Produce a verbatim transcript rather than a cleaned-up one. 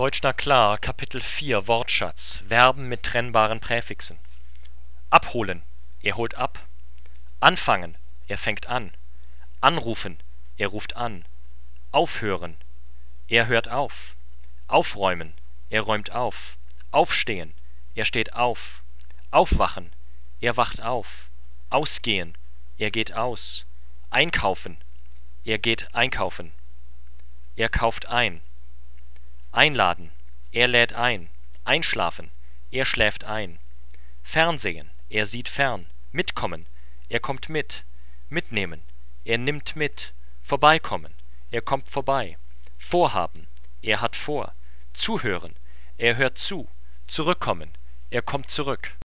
Deutsch na klar, Kapitel vier Wortschatz, Verben mit trennbaren Präfixen. Abholen: Er holt ab. Anfangen: Er fängt an. Anrufen: Er ruft an. Aufhören: Er hört auf. Aufräumen: Er räumt auf. Aufstehen: Er steht auf. Aufwachen: Er wacht auf. Ausgehen: Er geht aus. Einkaufen: Er geht einkaufen. Er kauft ein. Einladen: Er lädt ein. Einschlafen: Er schläft ein. Fernsehen: Er sieht fern. Mitkommen: Er kommt mit. Mitnehmen: Er nimmt mit. Vorbeikommen: Er kommt vorbei. Vorhaben: Er hat vor. Zuhören: Er hört zu. Zurückkommen: Er kommt zurück